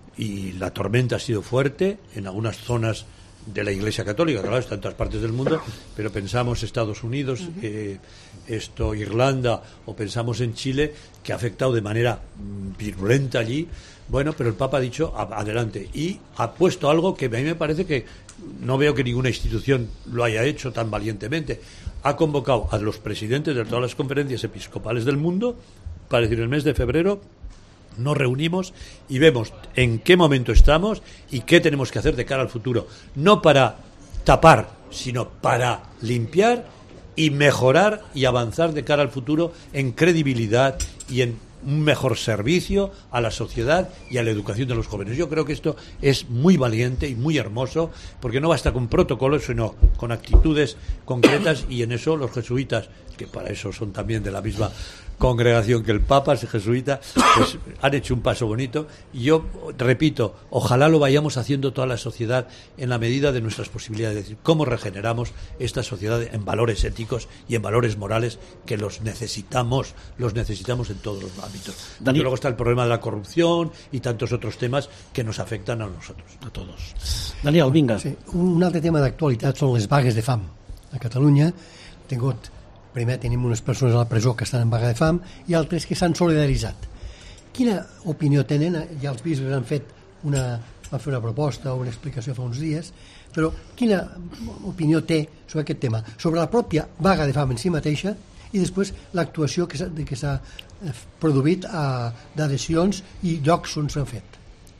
C: y la tormenta ha sido fuerte en algunas zonas de la Iglesia Católica, claro, está en todas partes del mundo, pero pensamos Estados Unidos, uh-huh. eh, esto Irlanda, o pensamos en Chile, que ha afectado de manera virulenta allí. Bueno, pero el Papa ha dicho adelante y ha puesto algo que a mí me parece que no veo que ninguna institución lo haya hecho tan valientemente. Ha convocado a los presidentes de todas las conferencias episcopales del mundo para decir, el mes de febrero nos reunimos y vemos en qué momento estamos y qué tenemos que hacer de cara al futuro, no para tapar, sino para limpiar y mejorar y avanzar de cara al futuro en credibilidad y en un mejor servicio a la sociedad y a la educación de los jóvenes. Yo creo que esto es muy valiente y muy hermoso, porque no basta con protocolos, sino con actitudes concretas, y en eso los jesuitas, que para eso son también de la misma congregación que el Papa, es jesuita, pues han hecho un paso bonito, y yo repito, ojalá lo vayamos haciendo toda la sociedad en la medida de nuestras posibilidades, es decir, cómo regeneramos esta sociedad en valores éticos y en valores morales, que los necesitamos, los necesitamos en todos los ámbitos. Daniel. Luego está el problema de la corrupción y tantos otros temas que nos afectan a nosotros, a todos.
A: Daniel, vinga.
D: Sí, un altre tema d'actualitat són les vagues de fam. A Catalunya tingut primer tenim unes persones a la presó que estan en vaga de fam i altres que s'han solidaritzat. Quina opinió tenen? Ja els bisbes han fet una, van fer una proposta o una explicació fa uns dies, però quina opinió té sobre aquest tema? Sobre la pròpia vaga de fam en si mateixa i després l'actuació que s'ha, que s'ha produït d'adhesions i llocs on s'han fet.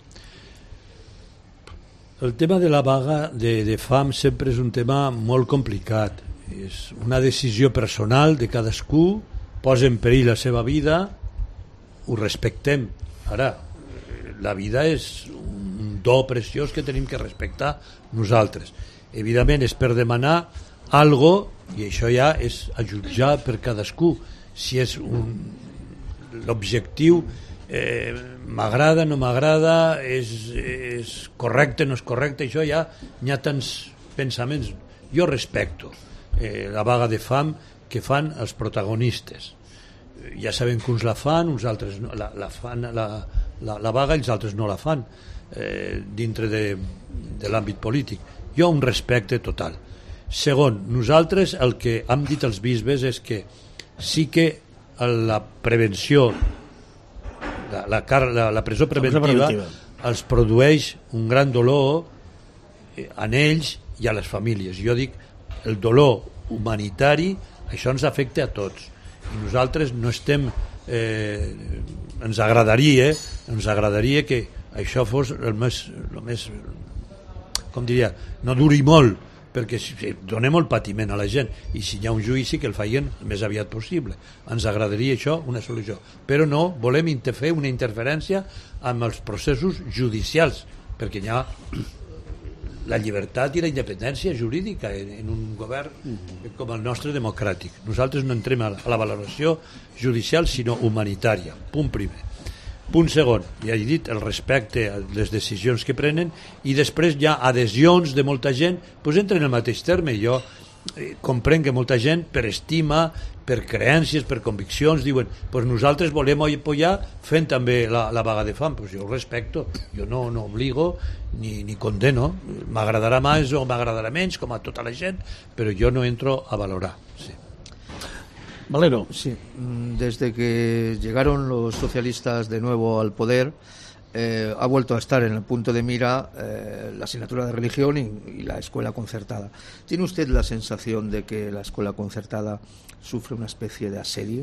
C: El tema de la vaga de, de fam sempre és un tema molt complicat. És una decisió personal de cadascú, posa en perill la seva vida, ho respectem. Ara, la vida és un do preciós que tenim que respectar nosaltres. Evidentment és per demanar algo, i això ja és a jutjar per cadascú, si és un, l'objectiu eh, m'agrada, no m'agrada, és, és correcte, no és correcte, això ja hi ha tants pensaments. Jo respecto Eh, la vaga de fam que fan els protagonistes. Ja sabem que uns la fan, uns altres no, la, la, fan, la, la, la vaga i els altres no la fan eh, dintre de, de l'àmbit polític. Jo un respecte total. Segon, nosaltres el que hem dit als bisbes és que sí que la prevenció, la, la, la, la presó preventiva, preventiva els produeix un gran dolor en ells i a les famílies. Jo dic, el dolor humanitari, això ens afecta a tots, i nosaltres no estem eh, ens agradaria ens agradaria que això fos el més, el més com diria, no duri molt, perquè si donem el patiment a la gent, i si hi ha un judici que el facin el més aviat possible. Ens agradaria això, una solució, però no volem fer una interferència amb els processos judicials, perquè hi ha la llibertat i la independència jurídica en, en un govern com el nostre democràtic. Nosaltres no entrem a la, a la valoració judicial, sinó humanitària. Punt primer. Punt segon, ja he dit, el respecte a les decisions que prenen, i després hi ha adhesions de molta gent, doncs entra en el mateix terme. Jo eh, comprenc que molta gent, per estima, per creències, per conviccions, diuen pues nosaltres volem apoyar fent també la, la vaga de fam. Pues jo ho respecto, jo no, no obligo ni, ni condeno, m'agradarà més o m'agradarà menys, com a tota la gent, però jo no entro a valorar. Sí.
A: Valero.
E: Sí, desde que llegaron los socialistas de nuevo al poder, eh, ha vuelto a estar en el punto de mira eh, la asignatura de religión y, y la escuela concertada. ¿Tiene usted la sensación de que la escuela concertada sufre una especie de asedio?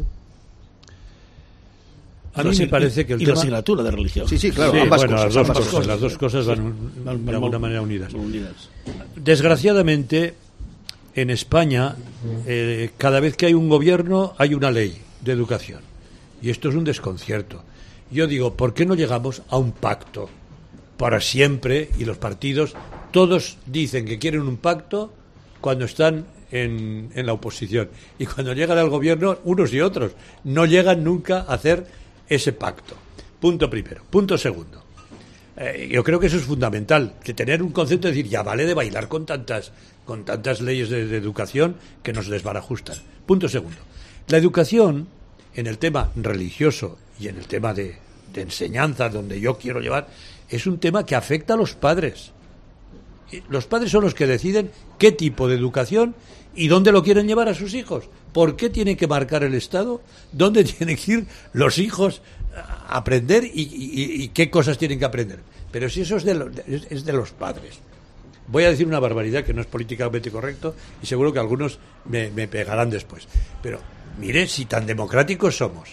C: A mí me parece que el
A: y
C: tema...
A: la asignatura de religión.
E: Sí, sí, claro,
C: Sí,
E: ambas,
C: bueno,
E: cosas,
C: las, dos
E: ambas
C: cosas,
E: cosas.
C: las dos cosas van,
A: Sí.
C: van de
A: Van-
C: alguna
A: van-
C: manera unidas.
A: unidas.
C: Desgraciadamente, en España, eh, cada vez que hay un gobierno, hay una ley de educación. Y esto es un desconcierto. Yo digo, ¿por qué no llegamos a un pacto para siempre? Y los partidos, todos dicen que quieren un pacto cuando están en, en la oposición. Y cuando llegan al gobierno, unos y otros, no llegan nunca a hacer ese pacto. Punto primero. Punto segundo. Eh, yo creo que eso es fundamental, que tener un concepto de decir, ya vale de bailar con tantas, con tantas leyes de, de educación que nos desbarajustan. Punto segundo. La educación, en el tema religioso y en el tema de, de enseñanza, donde yo quiero llevar, es un tema que afecta a los padres. Y los padres son los que deciden qué tipo de educación y dónde lo quieren llevar a sus hijos. ¿Por qué tiene que marcar el Estado? ¿Dónde tienen que ir los hijos a aprender y, y, y qué cosas tienen que aprender? Pero si eso es de, lo, es, es de los padres. Voy a decir una barbaridad que no es políticamente correcto y seguro que algunos me, me pegarán después. Pero mire, si tan democráticos somos,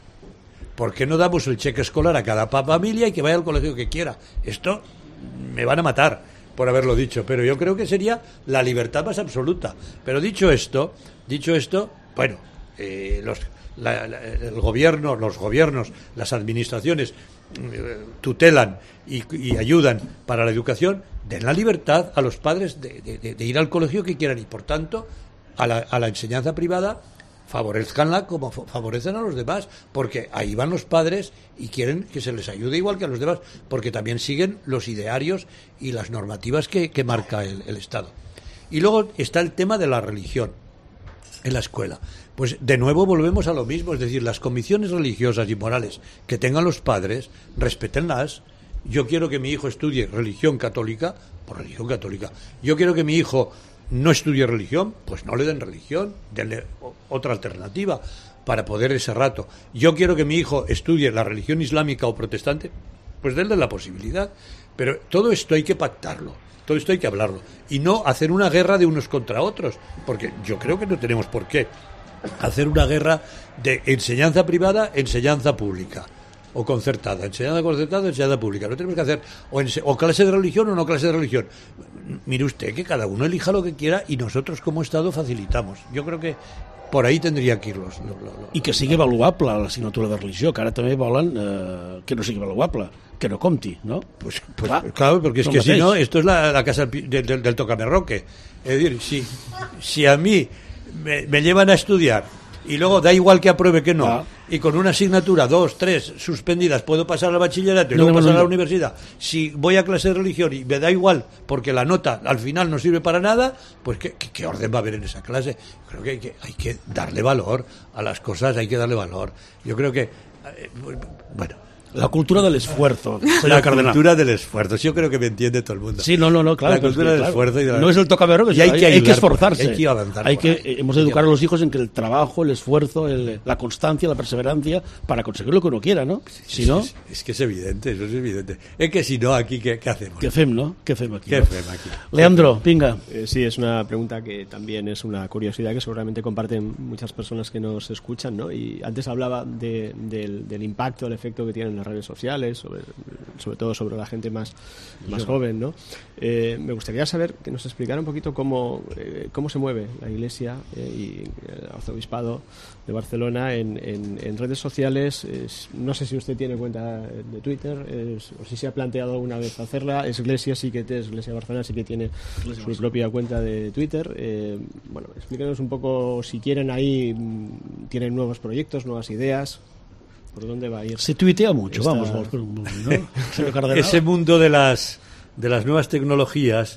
C: ¿por qué no damos el cheque escolar a cada familia y que vaya al colegio que quiera? Esto me van a matar por haberlo dicho, pero yo creo que sería la libertad más absoluta. Pero dicho esto, dicho esto, bueno, eh, los, la, la, el gobierno, los gobiernos, las administraciones eh, tutelan y, y ayudan para la educación, den la libertad a los padres de, de, de ir al colegio que quieran y, por tanto, a la, a la enseñanza privada favorezcanla como favorecen a los demás, porque ahí van los padres y quieren que se les ayude igual que a los demás, porque también siguen los idearios y las normativas que, que marca el, el Estado. Y luego está el tema de la religión en la escuela. Pues de nuevo volvemos a lo mismo, es decir, las convicciones religiosas y morales que tengan los padres, respétenlas. Yo quiero que mi hijo estudie religión católica, por religión católica. Yo quiero que mi hijo no estudie religión, pues no le den religión, denle otra alternativa para poder ese rato. Yo quiero que mi hijo estudie la religión islámica o protestante, pues denle la posibilidad. Pero todo esto hay que pactarlo, todo esto hay que hablarlo y no hacer una guerra de unos contra otros, porque yo creo que no tenemos por qué hacer una guerra de enseñanza privada, enseñanza pública, o concertada, enseñanza concertada, enseñanza pública. No tenemos que hacer o, ense- o clase de religión o no clase de religión. Mire usted que cada uno elija lo que quiera y nosotros como Estado facilitamos. Yo creo que por ahí tendría que ir los... los, los
A: I que sigui avaluable l'assignatura de religió, que ara també volen eh, que no sigui avaluable, que no compti, ¿no?
C: Pues, pues
A: Clar,
C: claro, porque es
A: lo
C: que si
A: mateix.
C: no, esto es la, la casa del, del, del tocamerroque. Es decir, si, si a mí me, me llevan a estudiar y luego da igual que apruebe que no,
A: Ah.
C: y con una asignatura, dos, tres suspendidas, puedo pasar al bachillerato y
A: No,
C: luego
A: no, no,
C: pasar a la
A: no.
C: universidad. Si voy a clase de religión y me da igual porque la nota al final no sirve para nada, pues ¿qué, qué, qué orden va a haber en esa clase? Creo que hay, que hay que darle valor a las cosas, hay que darle valor. Yo creo que, eh, bueno,
A: La cultura del esfuerzo, señor
C: la
A: Cardenal.
C: cultura del esfuerzo, yo creo que me entiende todo el mundo.
A: Sí, no, no, no, claro.
C: La
A: pues,
C: cultura del
A: claro.
C: esfuerzo y de la-
A: No es el tocaberro, que
C: Y hay que
A: hay, hay que
C: ayudar por ahí,
A: esforzarse.
C: hay que avanzar
A: Hay
C: por
A: que,
C: ahí.
A: hemos de educar a los hijos en que el trabajo, el esfuerzo, el- la constancia, la perseverancia, para conseguir lo que uno quiera, ¿no? Si no,
C: Es, es que es evidente, eso es evidente. Es que si no, aquí, ¿qué, qué hacemos?
A: ¿qué fem, no? ¿Qué fem aquí?
C: ¿Qué
A: no?
C: hacemos aquí?
A: Leandro, venga.
F: Eh, sí, es una pregunta que también es una curiosidad que seguramente comparten muchas personas que nos escuchan, ¿no? Y antes hablaba de- del, del impacto, el efecto que tienen las redes sociales, sobre, sobre todo sobre la gente más, más joven, ¿no? Eh, me gustaría saber que nos explicara un poquito cómo, eh, cómo se mueve la Iglesia eh, y el Arzobispado de Barcelona en, en- en redes sociales. Es- no sé si usted tiene cuenta de Twitter es- o si se ha planteado alguna vez hacerla. Es Iglesia sí que es Iglesia Barcelona sí que tiene su propia cuenta de Twitter. Eh, bueno, explíquenos un poco si quieren ahí, mm, tienen nuevos proyectos, nuevas ideas, por dónde va a ir.
A: Se tuitea mucho,
F: Esta-
A: vamos, vamos, ¿no? Señor Cardenal.
C: Ese mundo de las, de las nuevas tecnologías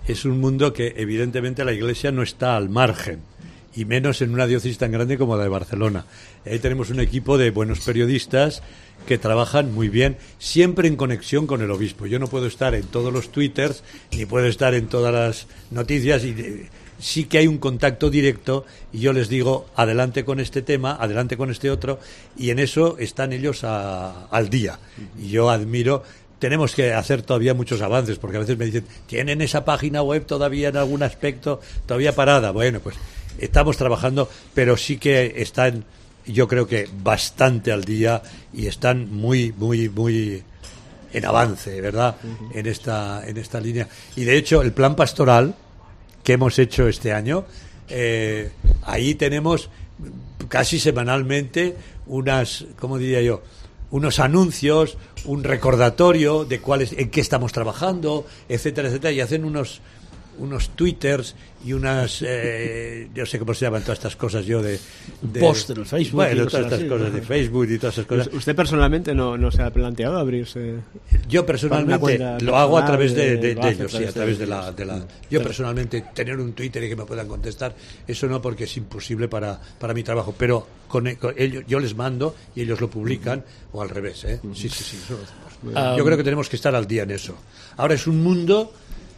C: es un mundo que evidentemente la Iglesia no está al margen, y menos en una diócesis tan grande como la de Barcelona. Ahí tenemos un equipo de buenos periodistas que trabajan muy bien, siempre en conexión con el obispo. Yo no puedo estar en todos los twitters, ni puedo estar en todas las noticias, y eh, sí que hay un contacto directo, y yo les digo, adelante con este tema, adelante con este otro, y en eso están ellos a, al día. Y yo admiro. Tenemos que hacer todavía muchos avances, porque a veces me dicen, ¿tienen esa página web todavía en algún aspecto todavía parada? Bueno, pues estamos trabajando, pero sí que están, yo creo que bastante al día, y están muy, muy, muy en avance, ¿verdad? Uh-huh. En esta, en esta línea. Y de hecho, el plan pastoral que hemos hecho este año, eh, ahí tenemos casi semanalmente unas, ¿cómo diría yo?, unos anuncios, un recordatorio de cuáles, en qué estamos trabajando, etcétera, etcétera, y hacen unos unos twitters y unas eh, yo sé cómo se llaman todas estas cosas yo de, de
A: post en el Facebook,
C: bueno,
A: y
C: todas estas
A: así,
C: cosas
A: ¿no?
C: de Facebook y todas esas cosas.
F: ¿Usted personalmente no, no se ha planteado abrirse?
C: Yo personalmente lo hago a través de, de, de ellos, sí, a través de la, de la yo
F: Pero,
C: personalmente tener un Twitter y que me puedan contestar, eso no, porque es imposible para, para mi trabajo, pero con, con ellos, yo les mando y ellos lo publican, uh-huh. o al revés, ¿eh? Uh-huh. Sí, sí, sí, eso lo hacemos. Um, yo creo que tenemos que estar al día en eso. Ahora es un mundo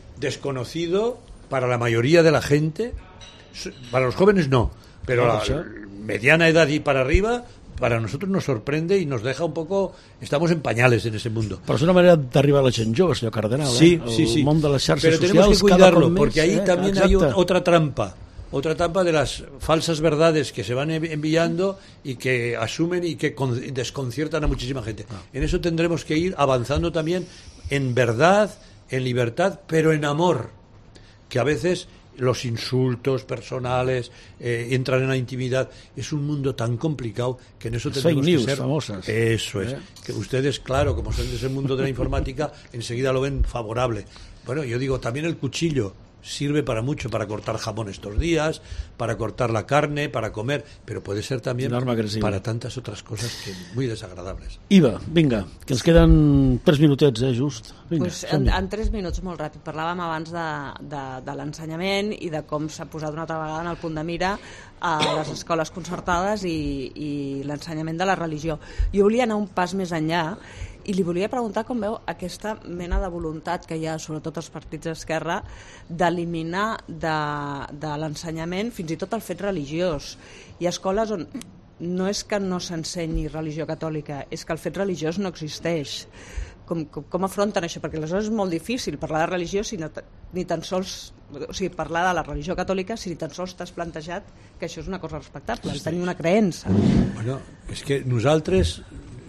C: desconocido para la mayoría de la gente, para los jóvenes no, pero a la mediana edad y para arriba, para nosotros nos sorprende y nos deja un poco, estamos en pañales en ese mundo.
A: Però és una manera d'arribar a la gent jove, senyor Cardenal,
C: sí,
A: eh?
C: sí, sí.
A: El món de les xarxes
C: pero
A: socials,
C: tenemos que cuidarlo,
A: més,
C: porque ahí
A: eh?
C: también
A: Exacte.
C: hay otra trampa, otra trampa de las falsas verdades que se van enviando y que asumen y que con, desconciertan a muchísima gente. Ah. En eso tendremos que ir avanzando también en verdad, en libertad, pero en amor, que a veces los insultos personales eh, entran en la intimidad. Es un mundo tan complicado que en eso
A: Las
C: tenemos
A: fake news
C: que ser
A: famosas.
C: Eso es,
A: ¿Eh?
C: que ustedes, claro, como son de ese mundo de la informática, enseguida lo ven favorable. Bueno, yo digo, también el cuchillo sirve para mucho, para cortar jamón estos días, para cortar la carne, para comer, pero puede ser también para tantas otras cosas que muy desagradables.
A: Iva, vinga, que ens queden tres minutets, eh, just. Vinga,
B: pues en, en tres minuts, molt ràpid. Parlàvem abans de, de, de l'ensenyament i de com s'ha posat una altra vegada en el punt de mira a les escoles concertades i, i l'ensenyament de la religió. Jo volia anar un pas més enllà i li volia preguntar com veu aquesta mena de voluntat que hi ha, sobretot als partits d'esquerra, d'eliminar de, de l'ensenyament fins i tot el fet religiós. Hi ha escoles on no és que no s'ensenyi religió catòlica, és que el fet religiós no existeix. Com, com, com afronten això? Perquè aleshores és molt difícil parlar de religió si no, ni tan sols, o sigui, parlar de la religió catòlica si ni tan sols t'has plantejat que això és una cosa respectable, sí, tenir una creença.
C: Bueno, és que nosaltres,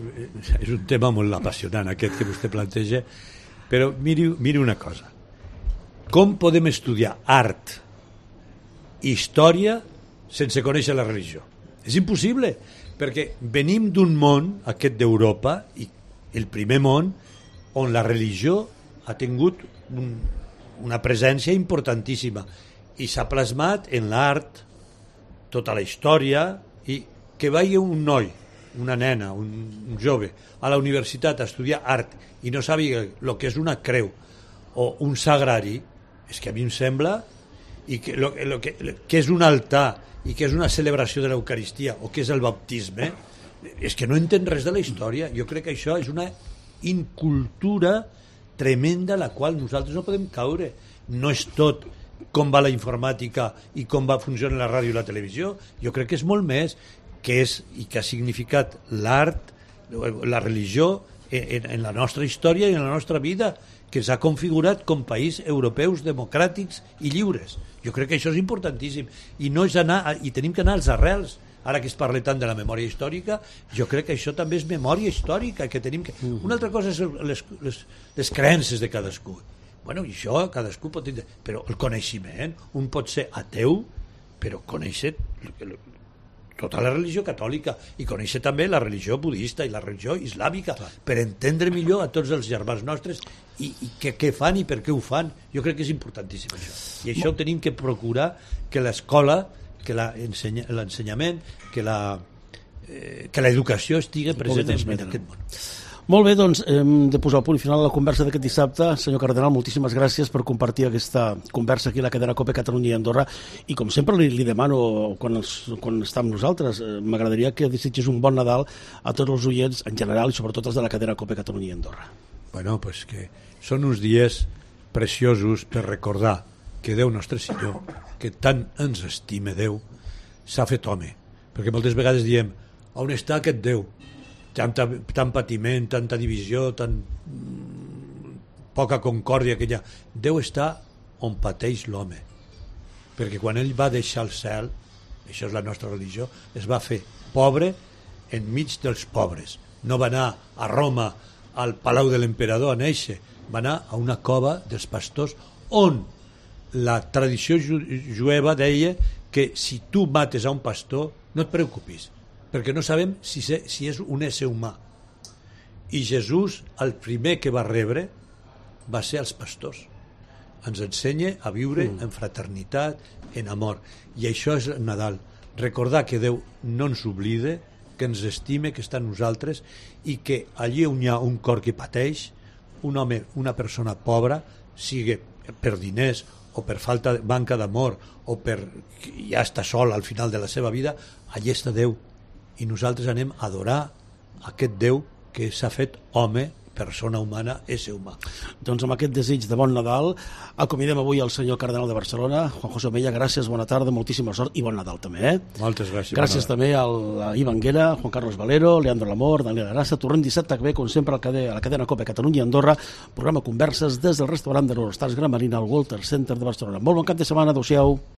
C: és un tema molt apassionant aquest que vostè planteja, però miri, miri una cosa, com podem estudiar art i història sense conèixer la religió? És impossible, perquè venim d'un món, aquest d'Europa, i el primer món, on la religió ha tingut un, una presència importantíssima i s'ha plasmat en l'art, tota la història, i que vagi un noi, una nena, un, un jove, a la universitat a estudiar art i no sàpiga el que és una creu o un sagrari, és que a mi em sembla i que, lo, lo que, que és un altar i que és una celebració de l'Eucaristia o que és el baptisme, és que no entén res de la història. Jo crec que això és una incultura tremenda a la qual nosaltres no podem caure. No és tot com va la informàtica i com va funcionar la ràdio i la televisió. Jo crec que és molt més, que és i que ha significat l'art, la religió en, en la nostra història i en la nostra vida, que s'ha configurat com país europeus democràtics i lliures. Jo crec que això és importantíssim i no és anar, i tenim que anar als arrels. Ara que es parla tant de la memòria històrica, jo crec que això també és memòria històrica, que tenim que... Una altra cosa és les, les, les creences de cadascú. Bueno, i això cadascú pot dir, però el coneixement, un pot ser ateu, però conèixer tota la religió catòlica i conèixer també la religió budista i la religió islàmica, per entendre millor a tots els germans nostres i, i què, què fan i per què ho fan. Jo crec que és importantíssim això. I això tenim que procurar que l'escola, que l'ensenyament, que la, eh, que l'educació estigui present en aquest món.
A: Molt bé, doncs hem de posar el punt final a la conversa d'aquest dissabte. Senyor Cardenal, moltíssimes gràcies per compartir aquesta conversa aquí a la cadena COPE Catalunya i Andorra, i com sempre li, li demano quan, els, quan està amb nosaltres, eh, m'agradaria que desitgés un bon Nadal a tots els oients en general i sobretot els de la cadena COPE Catalunya i Andorra.
C: Bueno, pues que són uns dies preciosos per recordar que Déu nostre Senyor, que tant ens estime Déu, s'ha fet home, perquè moltes vegades diem on està aquest Déu? Tanta, tant patiment, tanta divisió, tan mm, poca concòrdia que hi ha. Déu està on pateix l'home, perquè quan ell va deixar el cel, això és la nostra religió, es va fer pobre enmig dels pobres. No va anar a Roma al palau de l'emperador a néixer, va anar a una cova dels pastors on la tradició ju jueva deia que si tu mates a un pastor no et preocupis, perquè no sabem si, se, si és un ésser humà. I Jesús, el primer que va rebre, va ser els pastors. Ens ensenya a viure mm. en fraternitat, en amor. I això és el Nadal. Recordar que Déu no ens oblida, que ens estime, que està en nosaltres, i que allí on hi ha un cor que pateix, un home, una persona pobra, sigui per diners o per falta de manca d'amor o per ja està sol al final de la seva vida, allí està Déu. I nosaltres anem a adorar aquest Déu que s'ha fet home, persona humana, ésser humà.
A: Doncs amb aquest desig de bon Nadal acomiadem avui el senyor cardenal de Barcelona, Juan José Omella. Gràcies, bona tarda, moltíssima sort i bon Nadal també, eh?
C: Moltes gràcies.
A: Gràcies també a Ivan Guera, Juan Carlos Valero, Leandro Lamor, Daniel Arassa. Tornem dissabte que ve, com sempre, a la cadena COPE Catalunya i Andorra, programa Converses des del restaurant de l'Eurostars Gran Marina al Walter Center de Barcelona. Molt bon cap de setmana, adeu-siau.